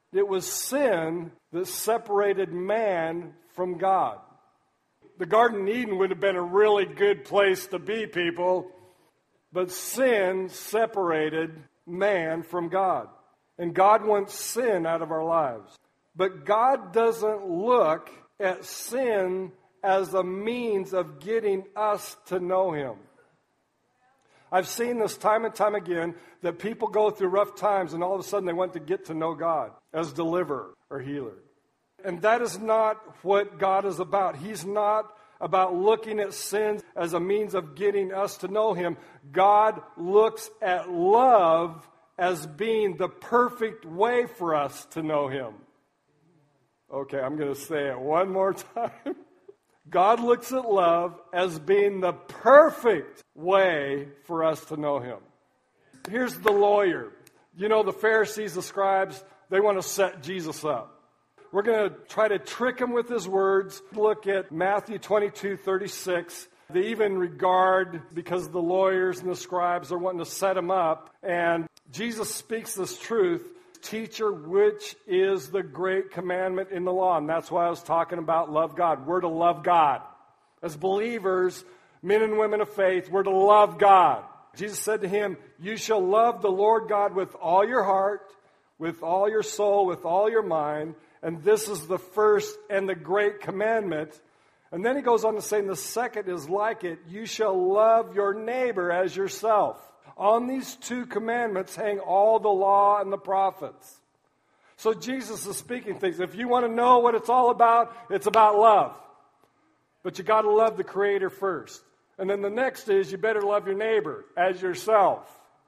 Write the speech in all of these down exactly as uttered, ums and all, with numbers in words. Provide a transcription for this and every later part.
It was sin that separated man from God. The Garden of Eden would have been a really good place to be, people, but sin separated man from God. And God wants sin out of our lives. But God doesn't look at sin as a means of getting us to know Him. I've seen this time and time again, that people go through rough times and all of a sudden they want to get to know God as deliverer or healer. And that is not what God is about. He's not about looking at sin as a means of getting us to know Him. God looks at love as being the perfect way for us to know Him. Okay, I'm going to say it one more time. God looks at love as being the perfect way for us to know Him. Here's the lawyer. You know, the Pharisees, the scribes, they want to set Jesus up. We're going to try to trick him with his words. Look at Matthew twenty-two thirty-six. They even regard, because the lawyers and the scribes are wanting to set him up. And Jesus speaks this truth. Teacher, which is the great commandment in the law? And that's why I was talking about love God. We're to love God. As believers, men and women of faith, we're to love God. Jesus said to him, you shall love the Lord God with all your heart, with all your soul, with all your mind. And this is the first and the great commandment. And then he goes on to say, and the second is like it. You shall love your neighbor as yourself. On these two commandments hang all the law and the prophets. So Jesus is speaking things. If you want to know what it's all about, it's about love. But you got to love the Creator first. And then the next is you better love your neighbor as yourself.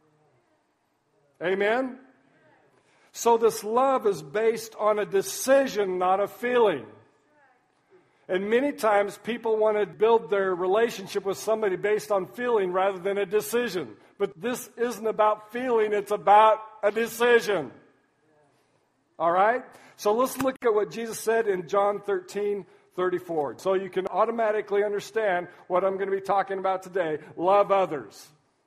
Amen? So this love is based on a decision, not a feeling. And many times people want to build their relationship with somebody based on feeling rather than a decision. But this isn't about feeling, it's about a decision. All right? So let's look at what Jesus said in John thirteen thirty-four. So you can automatically understand what I'm going to be talking about today. Love others.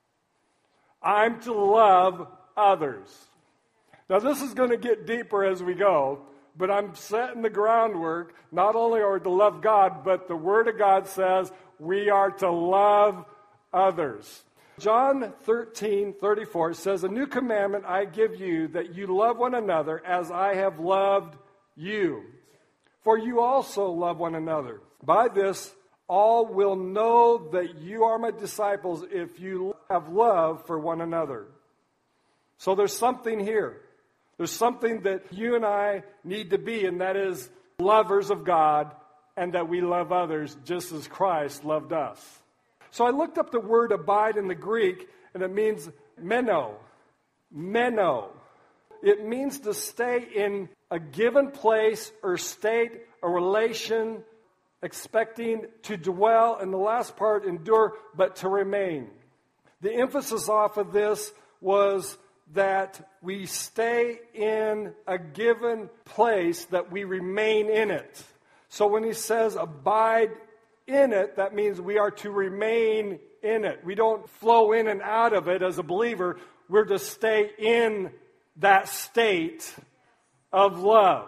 I'm to love others. Now this is going to get deeper as we go, but I'm setting the groundwork. Not only are we to love God, but the Word of God says we are to love others. John thirteen thirty-four says, a new commandment I give you, that you love one another as I have loved you. For you also love one another. By this, all will know that you are my disciples if you have love for one another. So there's something here. There's something that you and I need to be, and that is lovers of God, and that we love others just as Christ loved us. So I looked up the word abide in the Greek, and it means meno. Meno. It means to stay in a given place or state or relation, expecting to dwell, and the last part, endure, but to remain. The emphasis off of this was that we stay in a given place, that we remain in it. So when he says abide in it, that means we are to remain in it. We don't flow in and out of it as a believer. We're to stay in that state of love.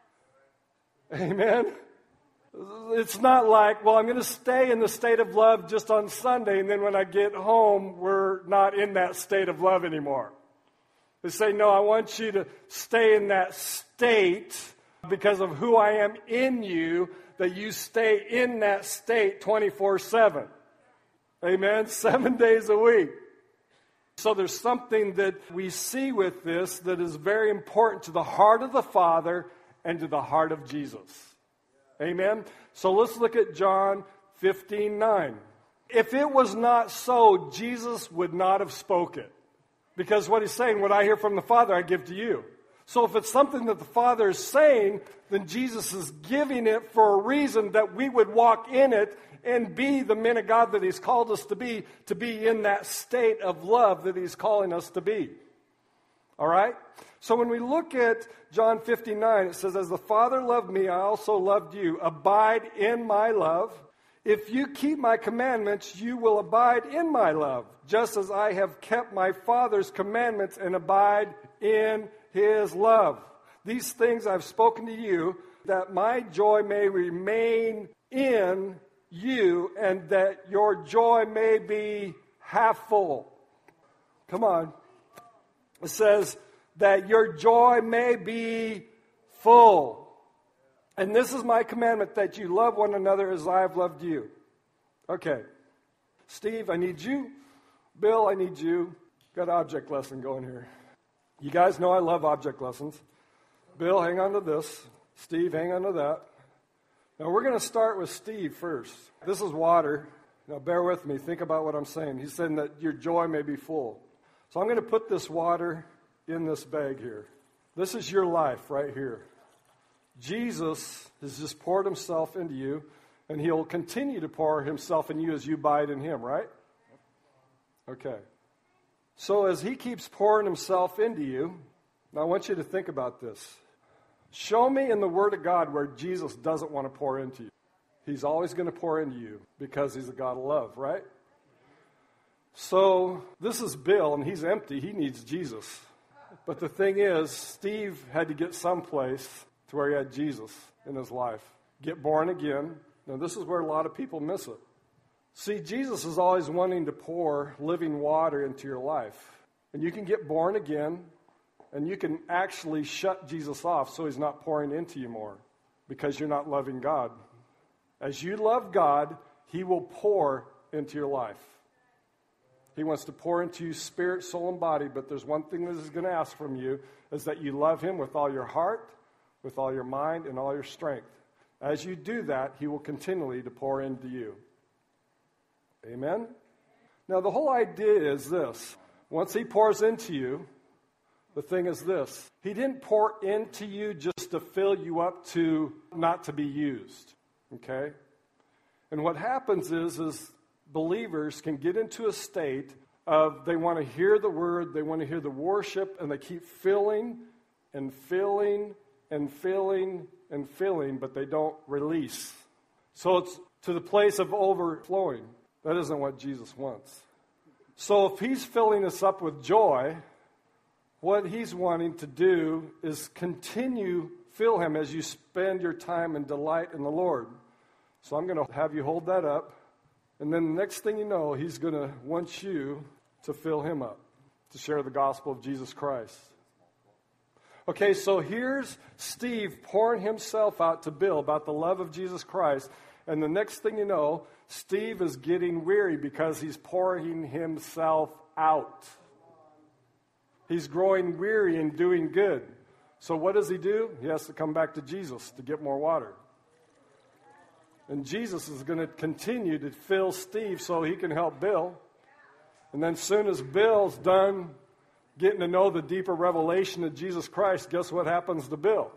Amen? It's not like, well, I'm going to stay in the state of love just on Sunday, and then when I get home, we're not in that state of love anymore. They say, no, I want you to stay in that state because of who I am in you, that you stay in that state twenty-four seven. Amen? Seven days a week. So there's something that we see with this that is very important to the heart of the Father and to the heart of Jesus. Amen? So let's look at John fifteen nine. If it was not so, Jesus would not have spoken. Because what he's saying, what I hear from the Father, I give to you. So if it's something that the Father is saying, then Jesus is giving it for a reason, that we would walk in it and be the men of God that he's called us to be, to be in that state of love that he's calling us to be. All right? So when we look at John fifteen nine, it says, as the Father loved me, I also loved you. Abide in my love. If you keep my commandments, you will abide in my love, just as I have kept my Father's commandments and abide in his love. These things I've spoken to you, that my joy may remain in you, and that your joy may be half full. Come on. It says that your joy may be full. And this is my commandment, that you love one another as I have loved you. Okay. Steve, I need you. Bill, I need you. Got an object lesson going here. You guys know I love object lessons. Bill, hang on to this. Steve, hang on to that. Now, we're going to start with Steve first. This is water. Now, bear with me. Think about what I'm saying. He's saying that your joy may be full. So I'm going to put this water in this bag here. This is your life right here. Jesus has just poured himself into you, and he'll continue to pour himself in you as you abide in him, right? Okay. So as he keeps pouring himself into you, now I want you to think about this. Show me in the Word of God where Jesus doesn't want to pour into you. He's always going to pour into you because he's a God of love, right? So this is Bill, and he's empty. He needs Jesus. But the thing is, Steve had to get someplace to where he had Jesus in his life. Get born again. Now, this is where a lot of people miss it. See, Jesus is always wanting to pour living water into your life. And you can get born again, and you can actually shut Jesus off so he's not pouring into you more because you're not loving God. As you love God, he will pour into your life. He wants to pour into you spirit, soul, and body, but there's one thing that he's going to ask from you, is that you love him with all your heart, with all your mind, and all your strength. As you do that, he will continually to pour into you. Amen? Now, the whole idea is this. Once he pours into you, the thing is this. He didn't pour into you just to fill you up to not to be used. Okay? And what happens is, is believers can get into a state of they want to hear the word, they want to hear the worship, and they keep filling and filling and filling and filling, but they don't release. So it's to the place of overflowing. That isn't what Jesus wants. So if he's filling us up with joy, what he's wanting to do is continue fill him as you spend your time and delight in the Lord. So I'm going to have you hold that up. And then the next thing you know, he's going to want you to fill him up, to share the gospel of Jesus Christ. Okay, so here's Steve pouring himself out to Bill about the love of Jesus Christ. And the next thing you know, Steve is getting weary because he's pouring himself out. He's growing weary and doing good. So what does he do? He has to come back to Jesus to get more water. And Jesus is going to continue to fill Steve so he can help Bill. And then soon as Bill's done getting to know the deeper revelation of Jesus Christ, guess what happens to Bill?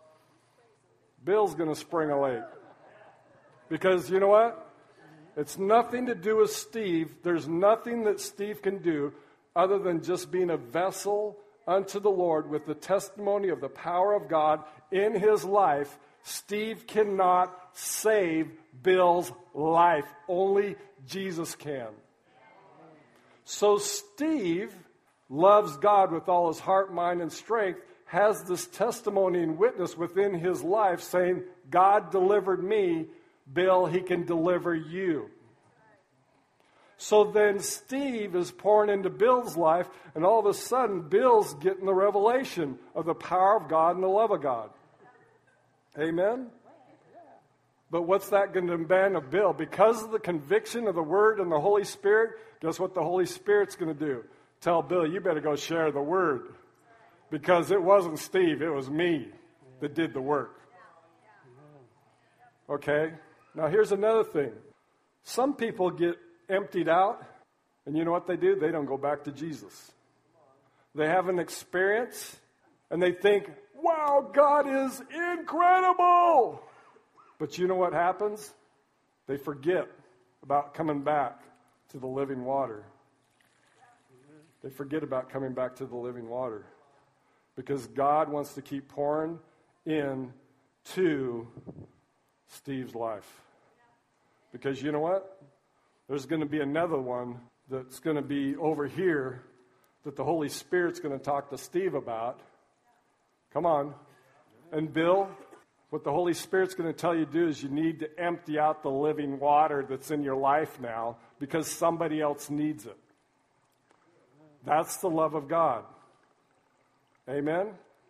Bill's going to spring a lake. Because you know what? It's nothing to do with Steve. There's nothing that Steve can do other than just being a vessel unto the Lord with the testimony of the power of God in his life. Steve cannot save Bill's life. Only Jesus can. So Steve loves God with all his heart, mind, and strength, has this testimony and witness within his life saying, God delivered me, Bill, he can deliver you. So then Steve is pouring into Bill's life, and all of a sudden Bill's getting the revelation of the power of God and the love of God. Amen? But what's that going to demand of Bill? Because of the conviction of the Word and the Holy Spirit, guess what the Holy Spirit's going to do? Tell Bill, you better go share the Word. Because it wasn't Steve, it was me that did the work. Okay? Now here's another thing. Some people get emptied out, and you know what they do? They don't go back to Jesus. They have an experience, and they think, wow, God is incredible. But you know what happens? They forget about coming back to the living water. They forget about coming back to the living water. Because God wants to keep pouring in to Steve's life. Because you know what? There's going to be another one that's going to be over here that the Holy Spirit's going to talk to Steve about. Come on. And Bill, what the Holy Spirit's going to tell you to do is you need to empty out the living water that's in your life now because somebody else needs it. That's the love of God. Amen?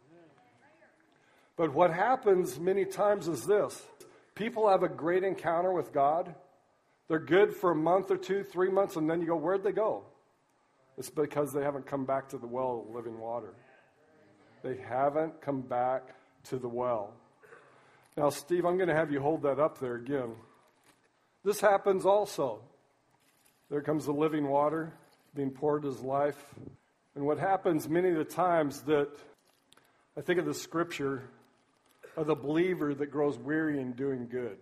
But what happens many times is this. People have a great encounter with God. They're good for a month or two, three months, and then you go, where'd they go? It's because they haven't come back to the well of living water. They haven't come back to the well. Now, Steve, I'm going to have you hold that up there again. This happens also. There comes the living water being poured into his life. And what happens many of the times that I think of the scripture of the believer that grows weary in doing good.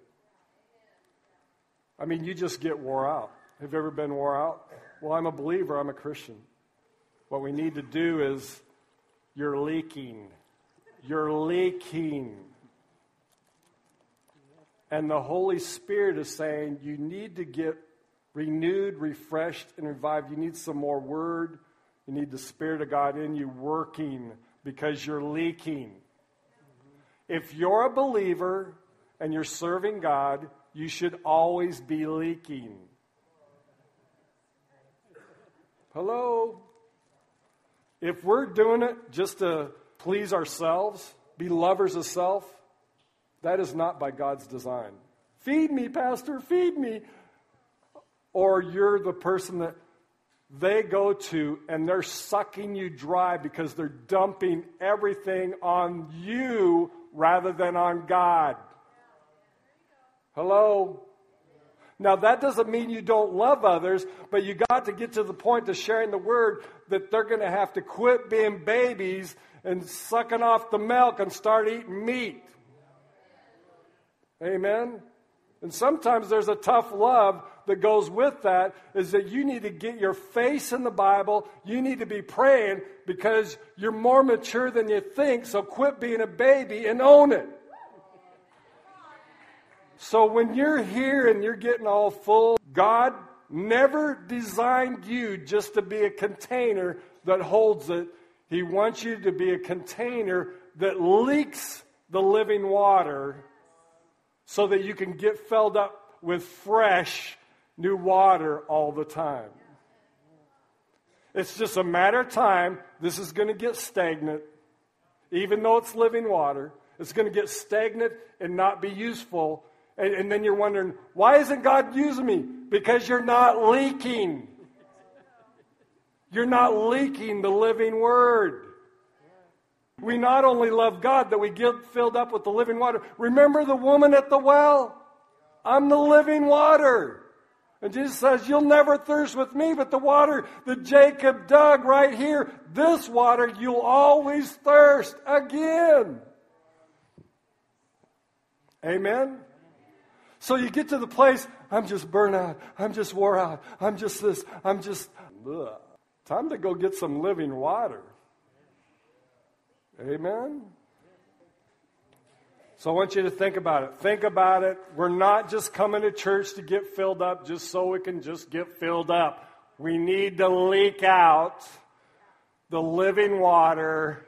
I mean, you just get wore out. Have you ever been wore out? Well, I'm a believer. I'm a Christian. What we need to do is, you're leaking. You're leaking. And the Holy Spirit is saying you need to get renewed, refreshed, and revived. You need some more word. You need the Spirit of God in you working because you're leaking. If you're a believer and you're serving God, you should always be leaking. Hello? If we're doing it just to please ourselves, be lovers of self, that is not by God's design. Feed me, Pastor, feed me. Or you're the person that they go to and they're sucking you dry because they're dumping everything on you rather than on God. Hello? Now, that doesn't mean you don't love others, but you got to get to the point of sharing the word that they're going to have to quit being babies and sucking off the milk and start eating meat. Amen? And sometimes there's a tough love that goes with that, is that you need to get your face in the Bible. You need to be praying because you're more mature than you think, so quit being a baby and own it. So when you're here and you're getting all full, God never designed you just to be a container that holds it. He wants you to be a container that leaks the living water so that you can get filled up with fresh, new water all the time. It's just a matter of time. This is going to get stagnant. Even though it's living water, it's going to get stagnant and not be useful. And, and then you're wondering, why isn't God using me? Because you're not leaking. You're not leaking the living word. We not only love God, that we get filled up with the living water. Remember the woman at the well? I'm the living water. And Jesus says, you'll never thirst with me, but the water that Jacob dug right here, this water, you'll always thirst again. Amen? So you get to the place, I'm just burnt out. I'm just wore out. I'm just this. I'm just... Ugh. Time to go get some living water. Amen? So I want you to think about it. Think about it. We're not just coming to church to get filled up just so we can just get filled up. We need to leak out the living water.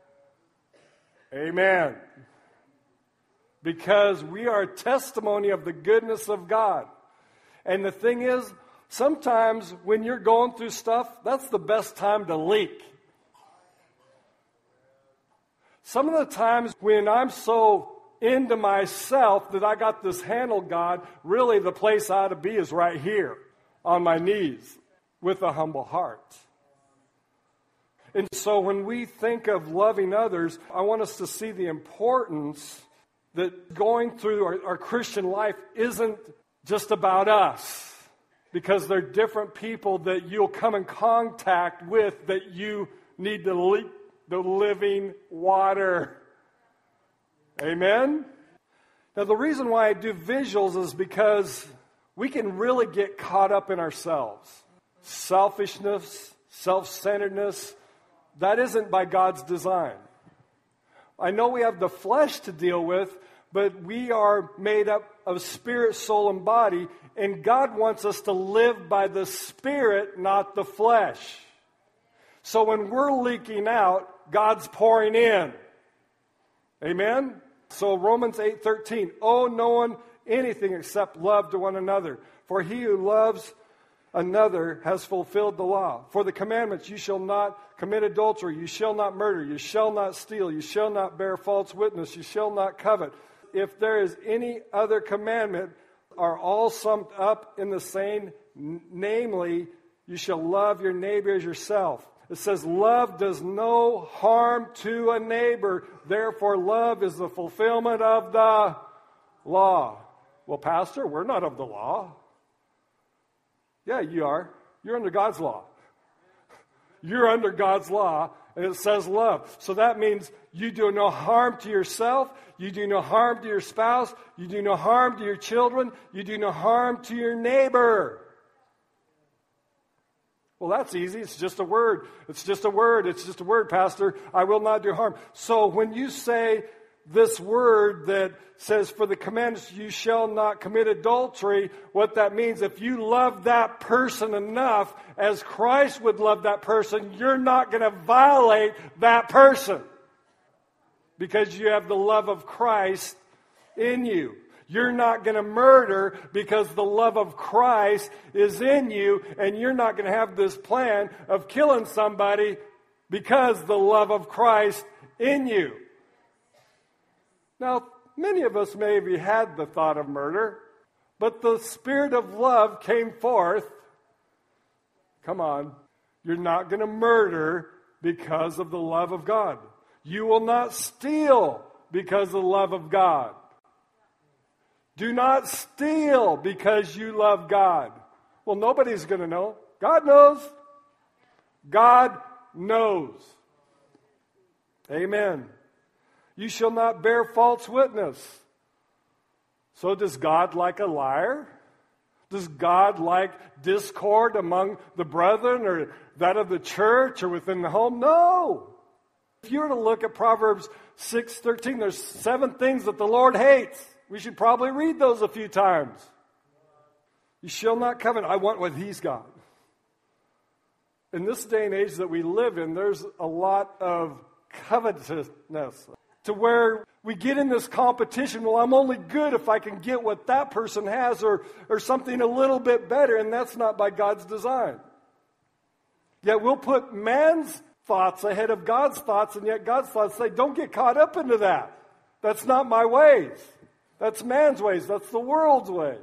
Amen. Because we are a testimony of the goodness of God. And the thing is, sometimes when you're going through stuff, that's the best time to leak. Some of the times when I'm so into myself that I got this handle, God, really the place I ought to be is right here on my knees with a humble heart. And so when we think of loving others, I want us to see the importance that going through our, our Christian life isn't just about us. Because there are different people that you'll come in contact with that you need to leak the living water. Amen? Now, the reason why I do visuals is because we can really get caught up in ourselves. Selfishness, self-centeredness, that isn't by God's design. I know we have the flesh to deal with, but we are made up of spirit, soul, and body, and God wants us to live by the Spirit, not the flesh. So when we're leaking out, God's pouring in. Amen? So Romans eight thirteen, owe no one anything except love to one another. For he who loves another has fulfilled the law. For the commandments, you shall not commit adultery, you shall not murder, you shall not steal, you shall not bear false witness, you shall not covet. If there is any other commandment, are all summed up in the same, n- namely, you shall love your neighbor as yourself. It says, love does no harm to a neighbor. Therefore, love is the fulfillment of the law. Well, Pastor, we're not of the law. Yeah, you are. You're under God's law. You're under God's law, and it says love. So that means you do no harm to yourself. You do no harm to your spouse. You do no harm to your children. You do no harm to your neighbor. Well, that's easy. It's just a word. It's just a word. It's just a word, Pastor. I will not do harm. So when you say this word that says, for the commandments, you shall not commit adultery, what that means, if you love that person enough as Christ would love that person, you're not going to violate that person because you have the love of Christ in you. You're not going to murder because the love of Christ is in you, and you're not going to have this plan of killing somebody because the love of Christ in you. Now, many of us maybe had the thought of murder, but the spirit of love came forth. Come on. You're not going to murder because of the love of God. You will not steal because of the love of God. Do not steal because you love God. Well, nobody's going to know. God knows. God knows. Amen. You shall not bear false witness. So does God like a liar? Does God like discord among the brethren or that of the church or within the home? No. If you were to look at Proverbs six thirteen, there's seven things that the Lord hates. We should probably read those a few times. You shall not covet. I want what he's got. In this day and age that we live in, there's a lot of covetousness to where we get in this competition. Well, I'm only good if I can get what that person has or, or something a little bit better, and that's not by God's design. Yet we'll put man's thoughts ahead of God's thoughts, and yet God's thoughts say, don't get caught up into that. That's not my ways. That's man's ways. That's the world's ways.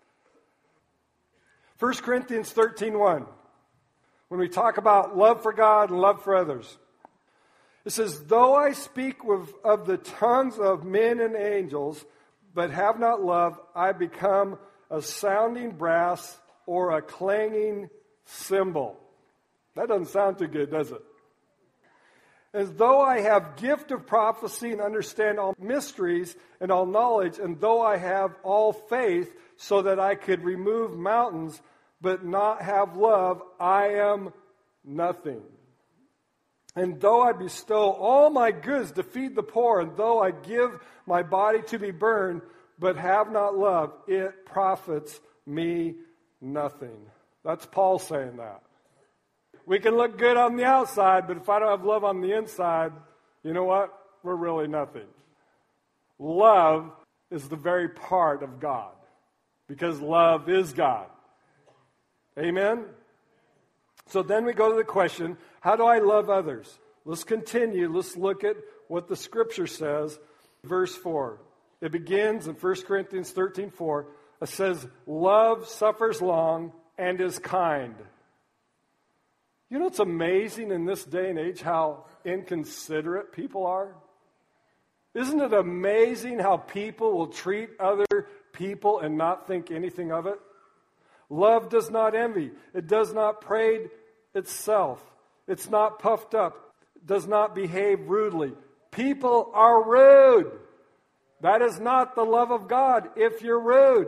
First Corinthians thirteen one. When we talk about love for God and love for others. It says, though I speak with, of the tongues of men and angels, but have not love, I become a sounding brass or a clanging cymbal. That doesn't sound too good, does it? As though I have gift of prophecy and understand all mysteries and all knowledge, and though I have all faith so that I could remove mountains, but not have love, I am nothing. And though I bestow all my goods to feed the poor, and though I give my body to be burned, but have not love, it profits me nothing. That's Paul saying that. We can look good on the outside, but if I don't have love on the inside, you know what? We're really nothing. Love is the very part of God, because love is God. Amen? So then we go to the question, how do I love others? Let's continue. Let's look at what the Scripture says. Verse four. It begins in First Corinthians thirteen four. It says, love suffers long and is kind. You know, it's amazing in this day and age how inconsiderate people are. Isn't it amazing how people will treat other people and not think anything of it? Love does not envy. It does not parade itself. It's not puffed up. It does not behave rudely. People are rude. That is not the love of God if you're rude.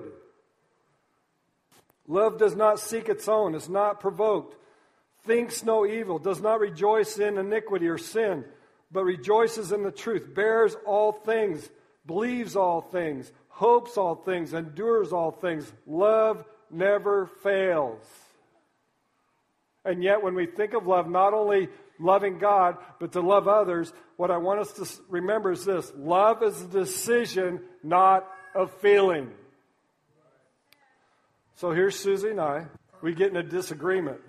Love does not seek its own. Is not provoked. Thinks no evil. Does not rejoice in iniquity or sin, but rejoices in the truth. Bears all things. Believes all things. Hopes all things. Endures all things. Love never fails. And yet when we think of love, not only loving God, but to love others, what I want us to remember is this. Love is a decision, not a feeling. So here's Susie and I. We get in a disagreement.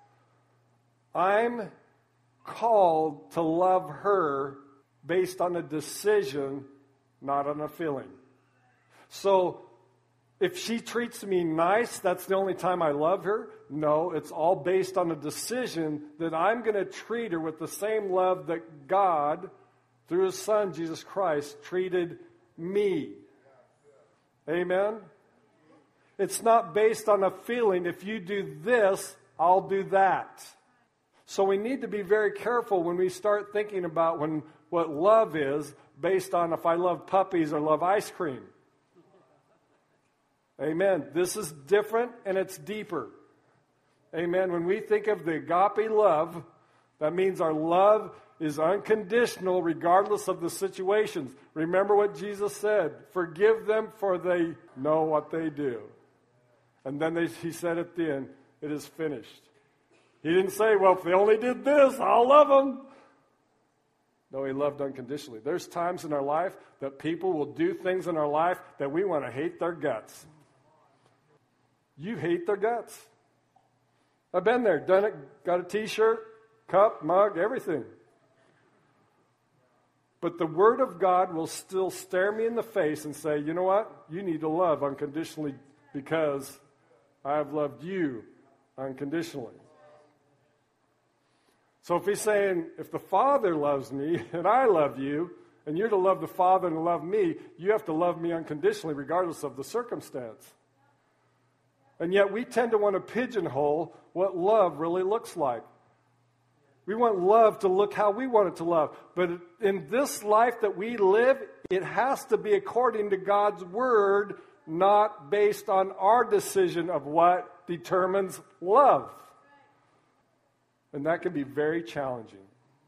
I'm called to love her based on a decision, not on a feeling. So if she treats me nice, that's the only time I love her? No, it's all based on a decision that I'm going to treat her with the same love that God, through His Son, Jesus Christ, treated me. Amen? It's not based on a feeling. If you do this, I'll do that. So we need to be very careful when we start thinking about when what love is based on if I love puppies or love ice cream. Amen. This is different and it's deeper. Amen. When we think of the agape love, that means our love is unconditional regardless of the situations. Remember what Jesus said. Forgive them for they know what they do. And then they, he said at the end, it is finished. He didn't say, well, if they only did this, I'll love them. No, He loved unconditionally. There's times in our life that people will do things in our life that we want to hate their guts. You hate their guts. I've been there, done it, got a t-shirt, cup, mug, everything. But the Word of God will still stare me in the face and say, you know what? You need to love unconditionally because I have loved you unconditionally. So if He's saying, if the Father loves me and I love you, and you're to love the Father and love me, you have to love me unconditionally regardless of the circumstance. And yet we tend to want to pigeonhole what love really looks like. We want love to look how we want it to love. But in this life that we live, it has to be according to God's Word, not based on our decision of what determines love. And that can be very challenging.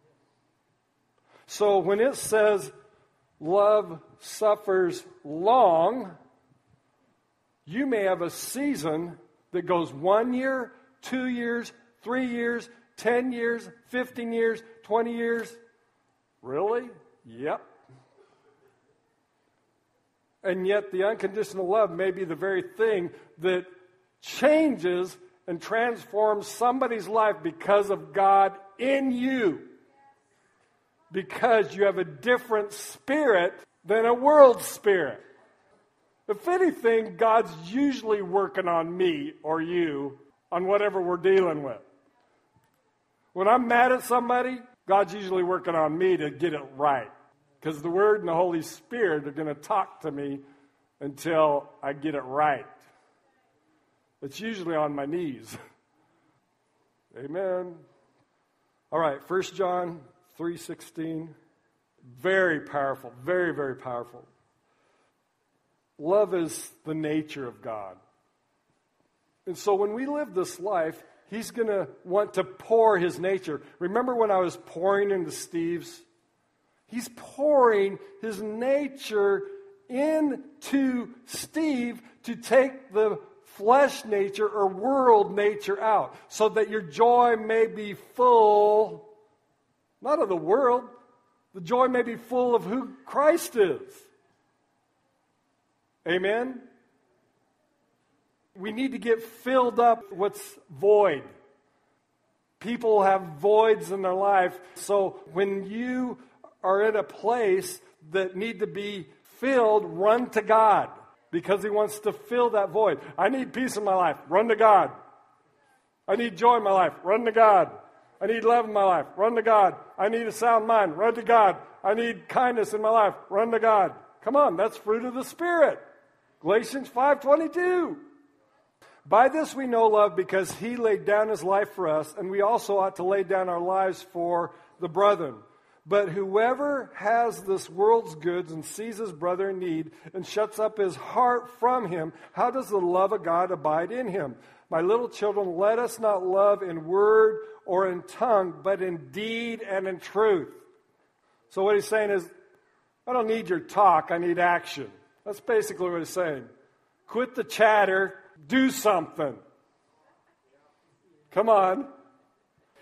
So when it says love suffers long, you may have a season that goes one year, two years, three years, ten years, fifteen years, twenty years. Really? Yep. And yet the unconditional love may be the very thing that changes and transforms somebody's life because of God in you. Because you have a different spirit than a world spirit. If anything, God's usually working on me or you on whatever we're dealing with. When I'm mad at somebody, God's usually working on me to get it right. Because the Word and the Holy Spirit are going to talk to me until I get it right. It's usually on my knees. Amen. All right, First John three sixteen. Very powerful, very, very powerful. Love is the nature of God. And so when we live this life, He's going to want to pour His nature. Remember when I was pouring into Steve's? He's pouring His nature into Steve to take the flesh nature or world nature out so that your joy may be full, not of the world, the joy may be full of who Christ is. Amen? We need to get filled up with what's void. People have voids in their life. So when you are in a place that need to be filled, run to God because He wants to fill that void. I need peace in my life. Run to God. I need joy in my life. Run to God. I need love in my life. Run to God. I need a sound mind. Run to God. I need kindness in my life. Run to God. Come on, that's fruit of the Spirit. Galatians five twenty-two. By this we know love because He laid down His life for us, and we also ought to lay down our lives for the brethren. But whoever has this world's goods and sees his brother in need and shuts up his heart from him, how does the love of God abide in him? My little children, let us not love in word or in tongue, but in deed and in truth. So what he's saying is, I don't need your talk, I need action. That's basically what he's saying. Quit the chatter, do something. Come on.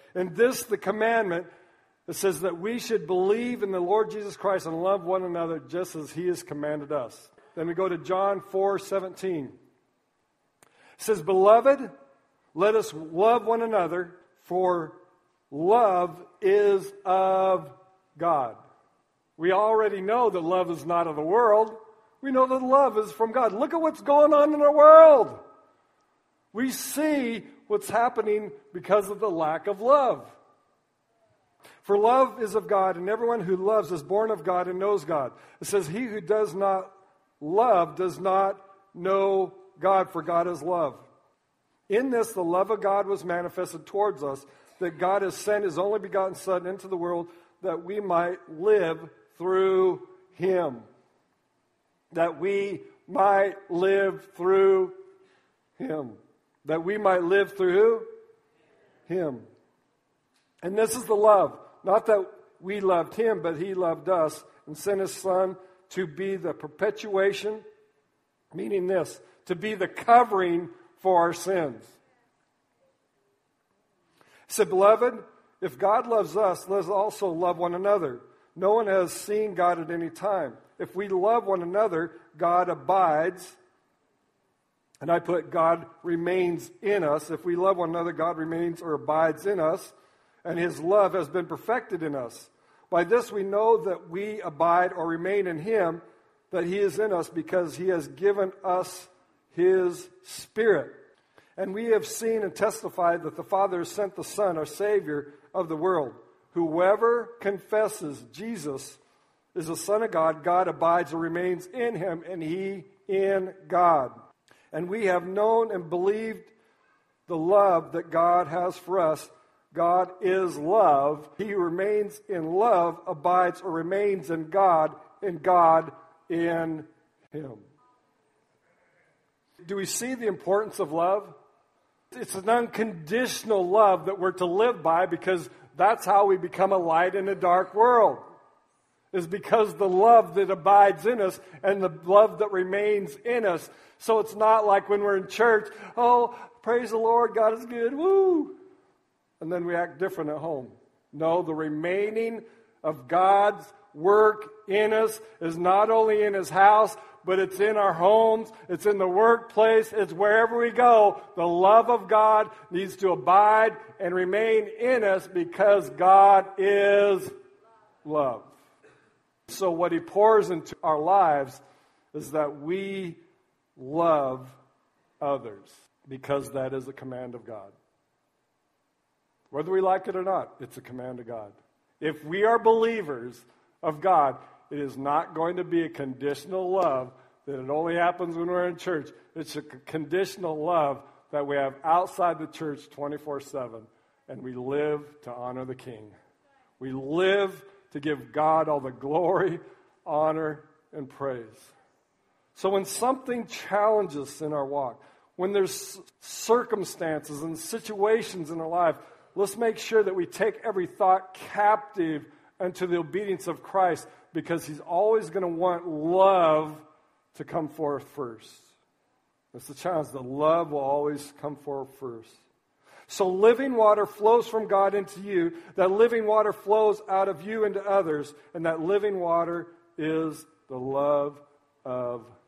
And this, the commandment, it says that we should believe in the Lord Jesus Christ and love one another just as he has commanded us. Then we go to John four seventeen. It says, Beloved, let us love one another, for love is of God. We already know that love is not of the world. We know that love is from God. Look at what's going on in our world. We see what's happening because of the lack of love. For love is of God, and everyone who loves is born of God and knows God. It says, he who does not love does not know God, for God is love. In this, the love of God was manifested towards us, that God has sent his only begotten Son into the world that we might live through him. That we might live through him. That we might live through who? Him. And this is the love. Not that we loved him, but he loved us and sent his Son to be the perpetuation, meaning this, to be the covering for our sins. He said, Beloved, if God loves us, let us also love one another. No one has seen God at any time. If we love one another, God abides. And I put God remains in us. If we love one another, God remains or abides in us. And his love has been perfected in us. By this we know that we abide or remain in him, that he is in us, because he has given us his Spirit. And we have seen and testified that the Father has sent the Son, our Savior of the world. Whoever confesses Jesus is the Son of God, God abides or remains in him, and he in God. And we have known and believed the love that God has for us. God is love. He who remains in love abides or remains in God, and God in him. Do we see the importance of love? It's an unconditional love that we're to live by, because that's how we become a light in a dark world. Is because the love that abides in us and the love that remains in us. So it's not like when we're in church, oh, praise the Lord, God is good, woo! And then we act different at home. No, the remaining of God's work in us is not only in his house, but it's in our homes, it's in the workplace, it's wherever we go. The love of God needs to abide and remain in us, because God is love. So what he pours into our lives is that we love others, because that is a command of God. Whether we like it or not, it's a command of God. If we are believers of God, it is not going to be a conditional love that it only happens when we're in church. It's a conditional love that we have outside the church twenty-four seven, and we live to honor the King. We live to give God all the glory, honor, and praise. So when something challenges us in our walk, when there's circumstances and situations in our life, let's make sure that we take every thought captive unto the obedience of Christ, because he's always going to want love to come forth first. That's the challenge. The love will always come forth first. So living water flows from God into you. That living water flows out of you into others. And that living water is the love of